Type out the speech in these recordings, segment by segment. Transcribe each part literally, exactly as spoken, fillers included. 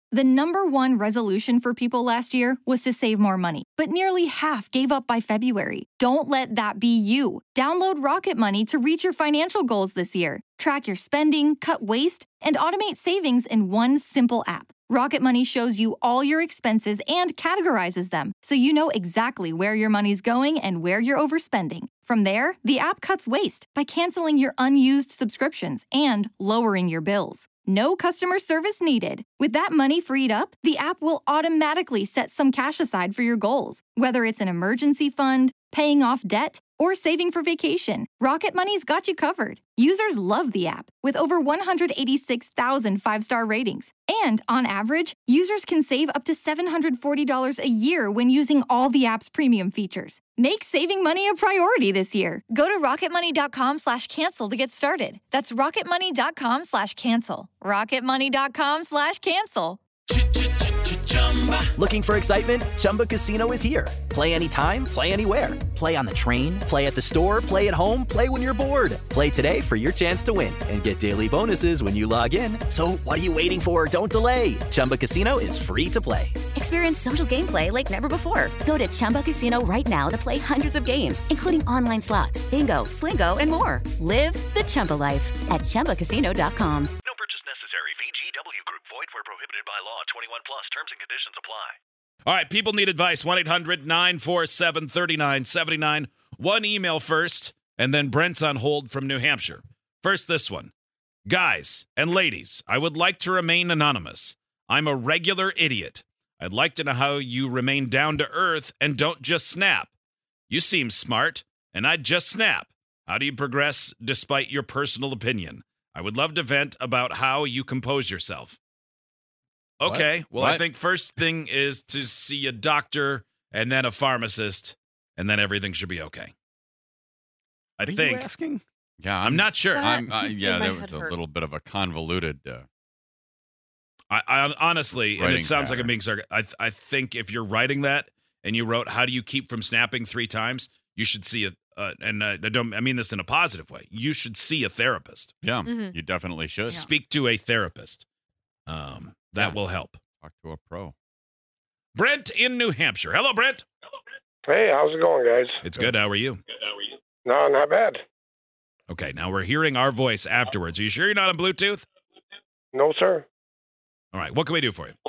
The number one resolution for people last year was to save more money, but nearly half gave up by February. Don't let that be you. Download Rocket Money to reach your financial goals this year. Track your spending, cut waste, and automate savings in one simple app. Rocket Money shows you all your expenses and categorizes them, so you know exactly where your money's going and where you're overspending. From there, the app cuts waste by canceling your unused subscriptions and lowering your bills. No customer service needed. With that money freed up, the app will automatically set some cash aside for your goals, whether it's an emergency fund, paying off debt, or saving for vacation. Rocket Money's got you covered. Users love the app, with over one hundred eighty-six thousand five-star ratings. And on average, users can save up to seven hundred forty dollars a year when using all the app's premium features. Make saving money a priority this year. Go to rocketmoney.com slash cancel to get started. That's rocketmoney.com slash cancel. rocketmoney.com slash cancel. Looking for excitement? Chumba Casino is here. Play anytime, play anywhere. Play on the train, play at the store, play at home, play when you're bored. Play today for your chance to win and get daily bonuses when you log in. So what are you waiting for? Don't delay. Chumba Casino is free to play. Experience social gameplay like never before. Go to Chumba Casino right now to play hundreds of games, including online slots, bingo, Slingo, and more. Live the Chumba life at chumba casino dot com. No purchase necessary. V G W Group. Void where prohibited by law. twenty-one plus. Terms and conditions apply. All right, people need advice. one eight hundred nine four seven three nine seven nine. One email first, and then Brent's on hold from New Hampshire. First, this one. Guys and ladies, I would like to remain anonymous. I'm a regular idiot. I'd like to know how you remain down to earth and don't just snap. You seem smart, and I'd just snap. How do you progress despite your personal opinion? I would love to vent about how you compose yourself. Okay, what? well, what? I think first thing is to see a doctor and then a pharmacist, and then everything should be okay. I Are think. you asking? Yeah, I'm, I'm not sure. I'm, uh, yeah, my that head was a hurt. little bit of a convoluted. Uh, I, I honestly, and Writing it sounds like pattern. I'm being sarcastic. I, th- I think if you're writing that and you wrote, "How do you keep from snapping three times?" You should see a, uh, and uh, I don't. I mean this in a positive way. You should see a therapist. yeah, Mhm. you definitely should Speak to a therapist. Um, that Yeah. will help. talk to a pro. Brent in New Hampshire. Hello, Brent. Hey, how's it going, guys? It's good. How are you? No, not bad. Okay, now we're hearing our voice afterwards. Are you sure you're not on Bluetooth? No, sir. All right. What can we do for you?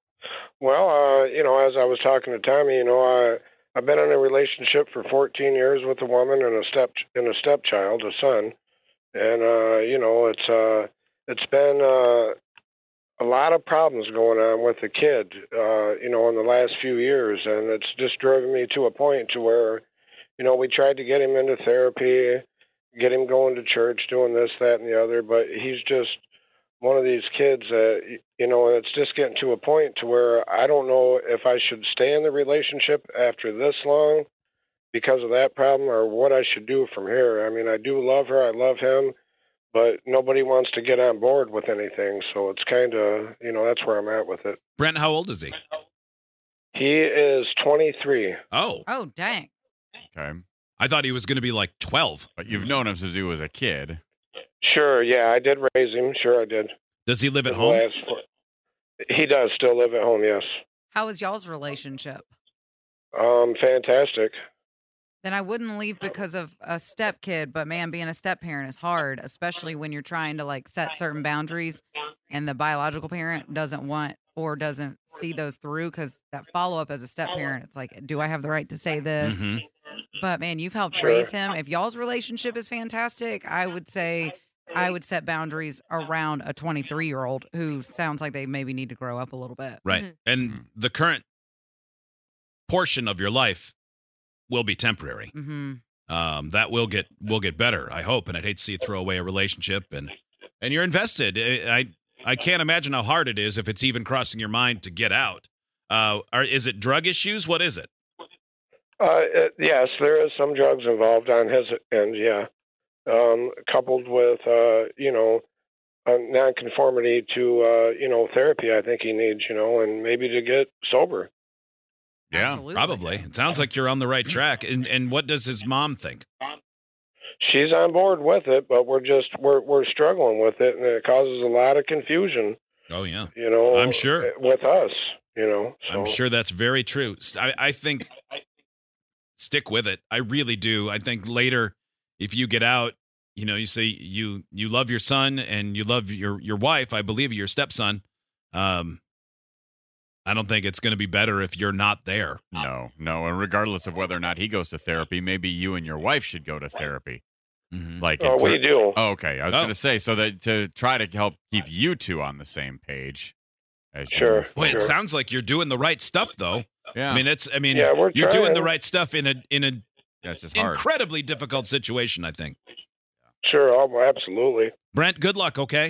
Well, uh, you know, as I was talking to Tommy, you know, I I've been in a relationship for fourteen years with a woman and a step and a stepchild, a son, and uh, you know, it's uh, it's been uh, a lot of problems going on with the kid, uh, you know, in the last few years, and it's just driven me to a point to where, you know, we tried to get him into therapy, get him going to church, doing this, that, and the other, but he's just one of these kids that, you know, it's just getting to a point to where I don't know if I should stay in the relationship after this long because of that problem or what I should do from here. I mean, I do love her. I love him, but nobody wants to get on board with anything. So it's kind of, you know, that's where I'm at with it. Brent, how old is he? He is twenty-three. Oh, Oh, dang. Okay, I thought he was going to be like twelve. but you've known him since he was a kid. Sure, yeah, I did raise him. Sure, I did. Does he live at The home? last four- He does still live at home, yes. How is y'all's relationship? Um, fantastic. Then I wouldn't leave because of a step kid, but man, being a step parent is hard, especially when you're trying to like set certain boundaries and the biological parent doesn't want or doesn't see those through because that follow up as a step parent, it's like, do I have the right to say this? Mhm. But man, you've helped Sure. raise him. If y'all's relationship is fantastic, I would say I would set boundaries around a twenty-three year old who sounds like they maybe need to grow up a little bit. Right. Mhm. And Mhm. the current portion of your life will be temporary. Mm-hmm. Um, that will get will get better, I hope. And I'd hate to see you throw away a relationship and and you're invested. I I, I can't imagine how hard it is if it's even crossing your mind to get out. Uh, are, is it drug issues? What is it? Uh, it, yes, there is some drugs involved on his end, yeah. Um, coupled with, uh, you know, a nonconformity to, uh, you know, therapy I think he needs, you know, and maybe to get sober. Yeah, Absolutely. Probably. It sounds like you're on the right track. And and what does his mom think? She's on board with it, but we're just, we're, we're struggling with it, and it causes a lot of confusion Oh, yeah. You know, I'm sure. with us, you know. So. I'm sure that's very true. I, I think stick with it. I really do. I think later, if you get out, you know, you say you you love your son and you love your your wife, I believe your stepson. Um, I don't think it's going to be better if you're not there. No, no. And regardless of whether or not he goes to therapy, maybe you and your wife should go to therapy. Mm-hmm. Like, Oh, in we ter- do. Oh, okay. I was Oh. going to say, so that to try to help keep you two on the same page. As you Sure. move Boy, it Sure. sounds like you're doing the right stuff, though. Yeah. I mean, it's. I mean, Yeah, we're you're doing the trying. right stuff in a in a yeah, it's just hard. incredibly difficult situation. I think. Sure, oh, absolutely. Brent, good luck. Okay,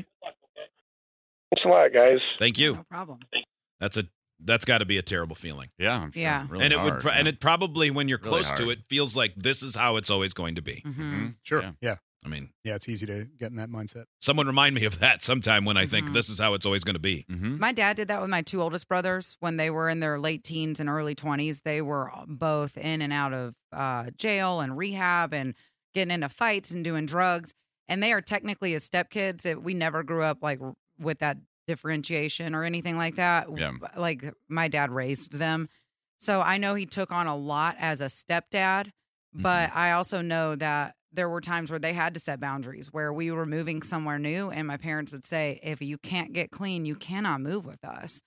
Thanks a lot, guys. thank you. No problem. That's a that's got to be a terrible feeling. Yeah, I'm sure. Yeah. Really and it would hard, pro- yeah. and it probably when you're Really close to hard. it feels like this is how it's always going to be. Mm-hmm. Mhm. Sure. Yeah. Yeah. I mean, Yeah, it's easy to get in that mindset. someone remind me of that sometime when I think Mhm. this is how it's always going to be. Mhm. My dad did that with my two oldest brothers when they were in their late teens and early twenties. They were both in and out of uh, jail and rehab and getting into fights and doing drugs. And they are technically as stepkids. It, we never grew up like with that differentiation or anything like that. Yeah. Like my dad raised them. So I know he took on a lot as a stepdad, but I also know that there were times where they had to set boundaries where we were moving somewhere new and my parents would say, if you can't get clean, you cannot move with us.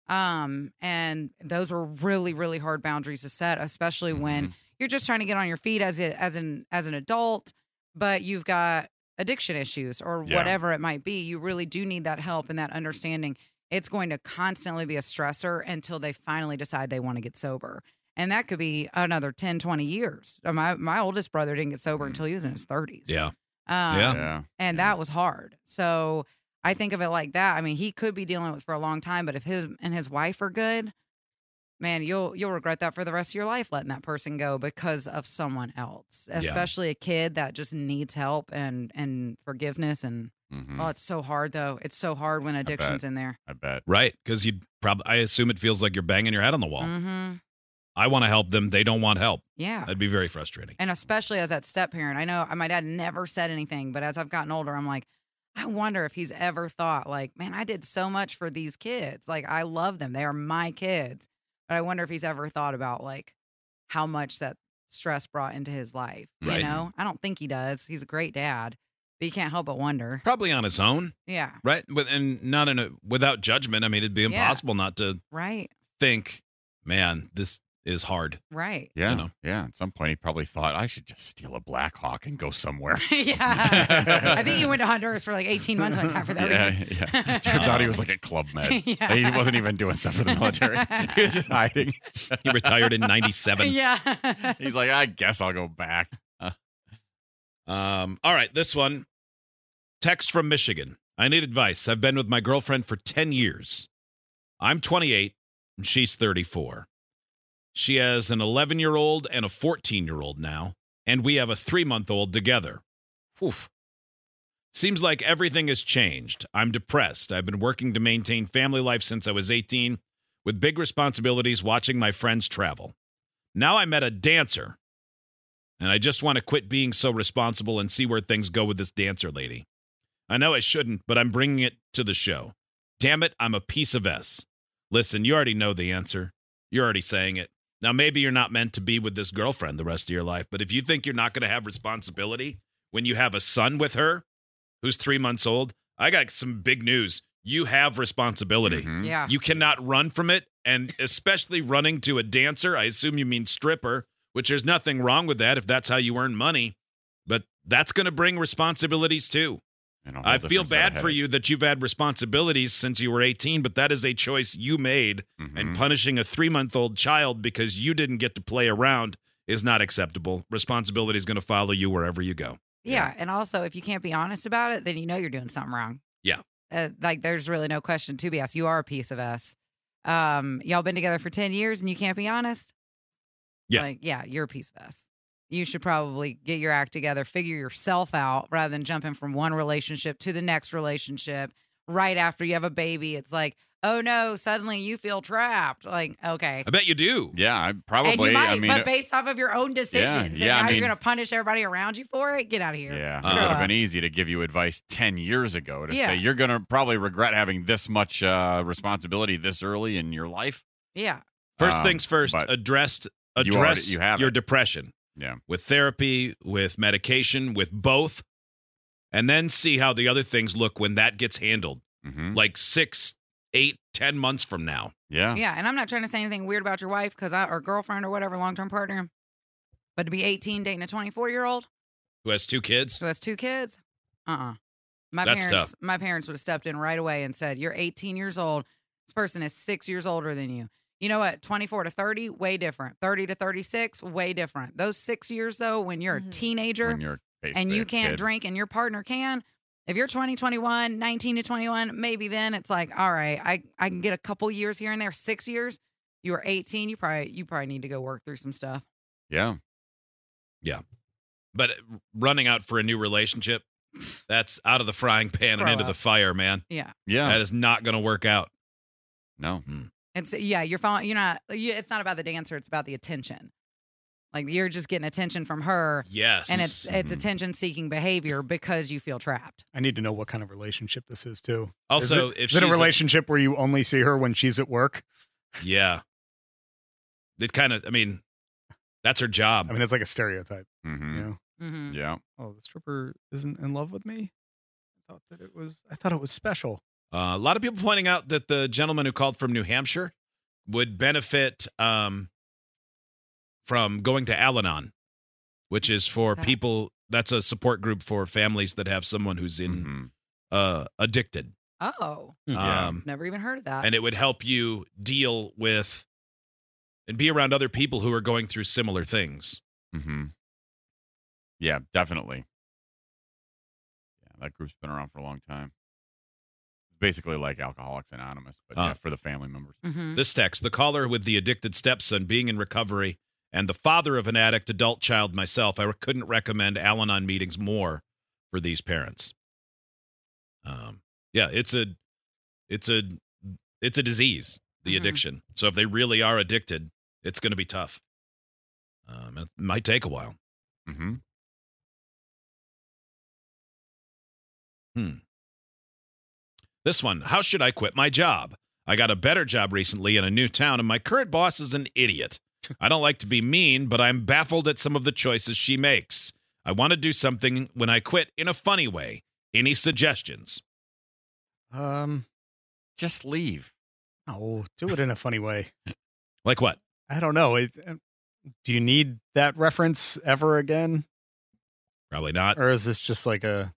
Um, and those were really, really hard boundaries to set, especially when Mhm. you're just trying to get on your feet as a, as an, as an adult, but you've got addiction issues or Yeah. whatever it might be. You really do need that help and that understanding. It's going to constantly be a stressor until they finally decide they want to get sober. And that could be another ten, twenty years. Uh, My my oldest brother didn't get sober until he was in his thirties. Yeah. Um, Yeah. Yeah. And that was hard. So I think of it like that. I mean, he could be dealing with it for a long time, but if his and his wife are good, man, you'll you'll regret that for the rest of your life, letting that person go because of someone else, Yeah. especially a kid that just needs help and and forgiveness. And Mhm. oh, it's so hard though. It's so hard when addiction's bet. in there. I bet. Right, because you probably I assume it feels like you're banging your head on the wall. Mm-hmm. I want to help them; they don't want help. Yeah. That'd be very frustrating. And especially as that step parent, I know my dad never said anything, but as I've gotten older, I'm like, I wonder if he's ever thought, like, man, I did so much for these kids. Like, I love them. They are my kids. But I wonder if he's ever thought about, like, how much that stress brought into his life. Right. You know, I don't think he does. He's a great dad, but you can't help but wonder. Probably on his own, Yeah. right? With, and not in a without judgment. I mean, it'd be Yeah. impossible not to Right. think, man, this is hard. Right. Yeah. You know. Yeah. At some point, he probably thought, I should just steal a Black Hawk and go somewhere. Yeah. I think he went to Honduras for like eighteen months one time for that yeah, reason. yeah. Turns out he was like a club med. Yeah. He wasn't even doing stuff for the military. He was just hiding. He retired in ninety-seven. Yeah. He's like, I guess I'll go back. Um, all right, this one. Text from Michigan. I need advice. I've been with my girlfriend for ten years. I'm twenty-eight and she's thirty-four. She has an eleven-year-old and a fourteen-year-old now, and we have a three-month-old together. Oof. Seems like everything has changed. I'm depressed. I've been working to maintain family life since I was eighteen, with big responsibilities watching my friends travel. Now I met a dancer, and I just want to quit being so responsible and see where things go with this dancer lady. I know I shouldn't, but I'm bringing it to the show. Damn it, I'm a piece of S. Listen, you already know the answer. You're already saying it. Now, maybe you're not meant to be with this girlfriend the rest of your life, but if you think you're not going to have responsibility when you have a son with her who's three months old, I got some big news. You have responsibility. Mhm. Yeah. You cannot run from it, and especially running to a dancer. I assume you mean stripper, which there's nothing wrong with that if that's how you earn money, but that's going to bring responsibilities too. And a whole I feel different set of bad for you headaches. that you've had responsibilities since you were eighteen, but that is a choice you made, Mhm. and punishing a three-month-old child because you didn't get to play around is not acceptable. Responsibility is going to follow you wherever you go. Yeah, and also if you can't be honest about it, then you know you're doing something wrong. Yeah. Uh, like there's really no question to be asked. You are a piece of us. Um, y'all been together for ten years and you can't be honest? Yeah. Like, yeah, you're a piece of us. You should probably get your act together, figure yourself out rather than jumping from one relationship to the next relationship right after you have a baby. It's like, oh no, suddenly you feel trapped. Like, okay. I bet you do. Yeah, I probably. And you might, I mean, but based off of your own decisions. yeah, I and now mean- you're going to punish everybody around you for it? Get out of here. yeah, it Uh, would have Grow been up. easy to give you advice ten years ago to Yeah. say you're going to probably regret having this much uh, responsibility this early in your life. Yeah. First Um, things first, but addressed you address already- you have your it. depression Yeah. with therapy, with medication, with both, and then see how the other things look when that gets handled. Mm-hmm. Like six, eight, ten months from now. Yeah. Yeah. And I'm not trying to say anything weird about your wife because I, or girlfriend or whatever, long term partner. But to be eighteen dating a twenty-four year old Who has two kids? who has two kids, uh uh My That's parents, tough. my parents would have stepped in right away and said, "You're eighteen years old. This person is six years older than you." You know what? twenty-four to thirty, way different. thirty to thirty-six, way different. Those six years though, when you're Mhm. a teenager When you're and basically you a can't kid. drink and your partner can, if you're twenty, twenty-one, nineteen to twenty-one, maybe then it's like, all right, I, I can get a couple years here and there. Six years, you were eighteen, you probably you probably need to go work through some stuff. Yeah. But running out for a new relationship, that's out of the frying pan and Grow into up. the fire, man. Yeah. Yeah. That is not going to work out. no. It's yeah, you're following. You're not. You, it's not about the dancer. It's about the attention. Like you're just getting attention from her, Yes. and it's it's Mhm. attention seeking behavior because you feel trapped. I need to know what kind of relationship this is too. Also, is it, if is it a she's a- relationship where you only see her when she's at work? Yeah. It kind of, I mean, that's her job. I mean, it's like a stereotype. Mm-hmm. You know, Mm-hmm. Yeah. oh, the stripper isn't in love with me. I thought that it was. I thought it was special. Uh, a lot of people pointing out that the gentleman who called from New Hampshire would benefit um, from going to Al-Anon, which is for What's that? people, that's a support group for families that have someone who's in Mhm. uh, addicted. Oh, Yeah. Um, never even heard of that. and it would help you deal with and be around other people who are going through similar things. Mm-hmm. Yeah, definitely. Yeah, that group's been around for a long time. It's basically like Alcoholics Anonymous, but Ah. yeah, for the family members. mm-hmm. This text, the caller with the addicted stepson being in recovery and the father of an addict adult child myself, I couldn't recommend Al-Anon meetings more for these parents. Um, yeah, it's a, it's a, it's a disease, the Mhm. addiction. So if they really are addicted, it's going to be tough. Um, it might take a while. Mm-hmm. Hmm. This one, how should I quit my job? I got a better job recently in a new town, and my current boss is an idiot. I don't like to be mean, but I'm baffled at some of the choices she makes. I want to do something when I quit in a funny way. Any suggestions? Um, Just leave. oh, do it in a funny way. Like what? I don't know. It, uh, do you need that reference ever again, Probably not. or is this just like a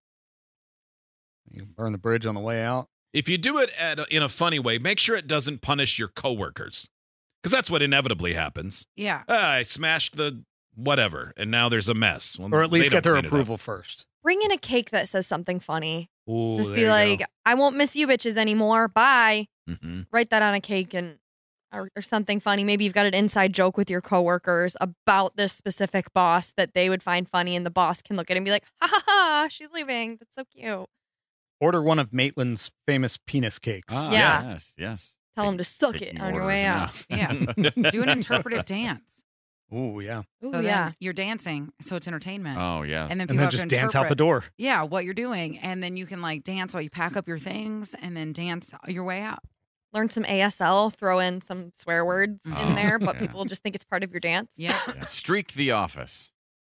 you burn the bridge on the way out? If you do it at a, in a funny way, make sure it doesn't punish your coworkers, because that's what inevitably happens. yeah. Ah, I smashed the whatever, and now there's a mess. Well, Or at they least don't get their clean it up. approval first. Bring in a cake that says something funny. Ooh, Just there be you like, go. I won't miss you bitches anymore. Bye. Mhm. Write that on a cake and or, or something funny. Maybe you've got an inside joke with your coworkers about this specific boss that they would find funny, and the boss can look at it and be like, ha ha ha, she's leaving. That's so cute. Order one of Maitland's famous penis cakes. Ah, Yeah. Yes, yes. Tell them to suck it Taking on your orders way now. out. Yeah. Do an interpretive dance. Ooh, yeah. Ooh, so yeah. then you're dancing, so it's entertainment. Oh, yeah. And then And people then have just to dance out the interpret, door. Yeah, what you're doing, and then you can like dance while you pack up your things, and then dance your way out. Learn some A S L, throw in some swear words Oh, in there, but yeah. people just think it's part of your dance. Yeah. Yeah, Streak the office.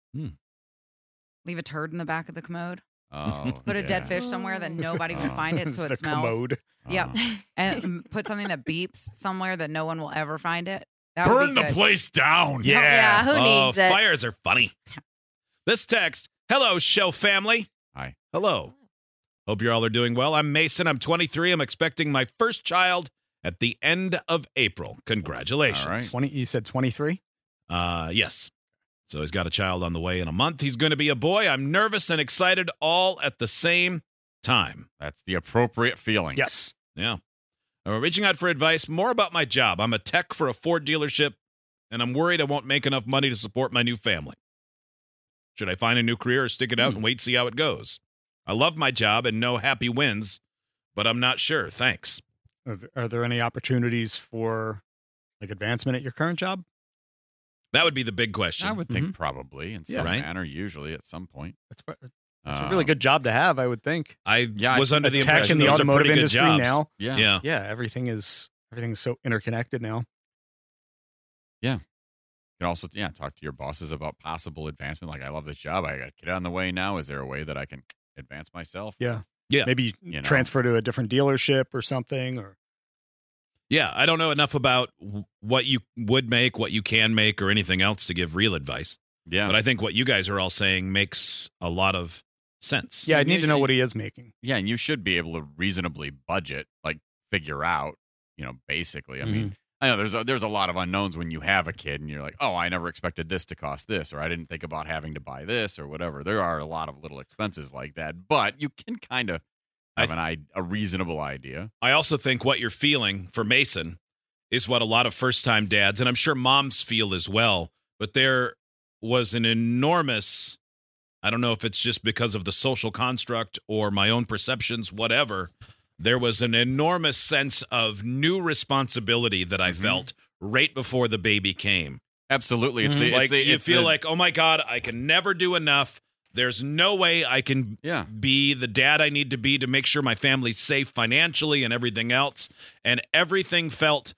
Leave a turd in the back of the commode. Oh, Put a yeah. dead fish somewhere that nobody can Oh. find it, so it the smells. commode. Yep. Oh. And um, put something that beeps somewhere that no one will ever find it. That would Burn be the good. place down. Yeah. Yeah, who oh, needs it? fires are funny. This text, hello, show family. Hi. Hello. Hope you all are doing well. I'm Mason. I'm twenty-three. I'm expecting my first child at the end of April. Congratulations. All right. twenty. You said twenty-three. Uh, yes. So he's got a child on the way in a month. He's going to be a boy. I'm nervous and excited all at the same time. That's the appropriate feeling. Yes. Yeah. I'm reaching out for advice more about my job. I'm a tech for a Ford dealership, and I'm worried I won't make enough money to support my new family. Should I find a new career or stick it out and wait to see how it goes? I love my job and know happy wins, but I'm not sure. Thanks. Are there, are there any opportunities for like advancement at your current job? That would be the big question. I would think Mhm. probably in Yeah. some Right. manner, usually at some point. That's, that's a really Um, good job to have, I would think. I Yeah, was I- under the Tech impression in the those are automotive pretty good industry jobs. now. Yeah. Yeah. Yeah, everything is everything is so interconnected now. You can also, yeah, talk to your bosses about possible advancement. Like, I love this job. I got a kid on the way now. Is there a way that I can advance myself? Yeah. Yeah. Maybe You know. transfer to a different dealership or something. Or Yeah, I don't know enough about w- what you would make, what you can make, or anything else to give real advice. Yeah. But I think what you guys are all saying makes a lot of sense. yeah, I need to know what he is making. Yeah, and you should be able to reasonably budget, like figure out, you know, basically. I mean, I know there's a, there's a lot of unknowns when you have a kid and you're like, oh, I never expected this to cost this, or I didn't think about having to buy this, or whatever. There are a lot of little expenses like that, but you can kind of have I an I, a reasonable idea. I also think what you're feeling for Mason is what a lot of first-time dads, and I'm sure moms feel as well, but there was an enormous, I don't know if it's just because of the social construct or my own perceptions, whatever, there was an enormous sense of new responsibility that I Mhm. felt right before the baby came. Absolutely. It's, Mhm. a- it's Like a- you it's feel a- like, oh my God, I can never do enough. There's no way I can yeah. be the dad I need to be to make sure my family's safe financially and everything else. And everything felt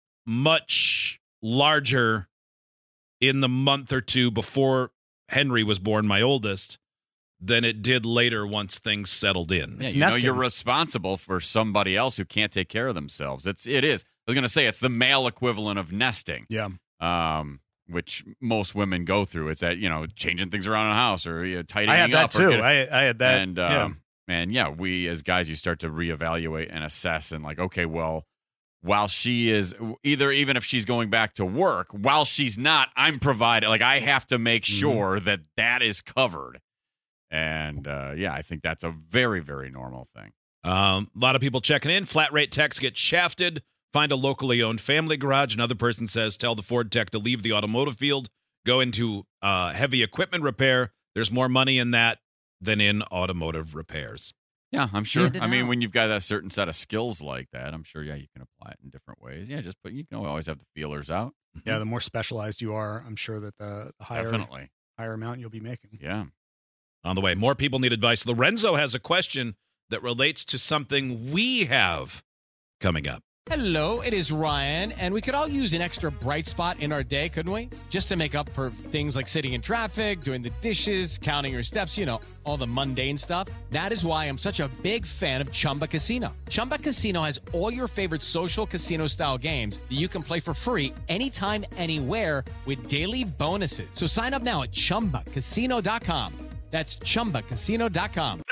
much larger in the month or two before Henry was born, my oldest, than it did later once things settled in. Yeah, It's you know nesting. you're responsible for somebody else who can't take care of themselves. It's it is. I was going to say it's the male equivalent of nesting. Yeah. Um, which most women go through. It's that, you know, changing things around in the house or you know, tidying I had that up. too. Or get, I, I had that. and yeah. um, and yeah, we as guys, you start to reevaluate and assess and like, okay, well, while she is either even if she's going back to work, while she's not, I'm providing. Like I have to make Mm-hmm. sure that that is covered. And uh, yeah, I think that's a very, very normal thing. Um, a lot of people checking in. Flat rate techs get shafted. Find a locally owned family garage. Another person says, tell the Ford tech to leave the automotive field, go into uh, heavy equipment repair. There's more money in that than in automotive repairs. Yeah, I'm sure. Good to I mean, know. when you've got a certain set of skills like that, I'm sure, yeah, you can apply it in different ways. Yeah, just put, you can always have the feelers out. Yeah, the more specialized you are, I'm sure that the, the higher Definitely. higher amount you'll be making. Yeah. On the way, more people need advice. Lorenzo has a question that relates to something we have coming up. Hello, it is Ryan, and we could all use an extra bright spot in our day, couldn't we? Just to make up for things like sitting in traffic, doing the dishes, counting your steps, you know, all the mundane stuff. That is why I'm such a big fan of Chumba Casino. Chumba Casino has all your favorite social casino-style games that you can play for free anytime, anywhere with daily bonuses. So sign up now at chumba casino dot com. That's chumba casino dot com.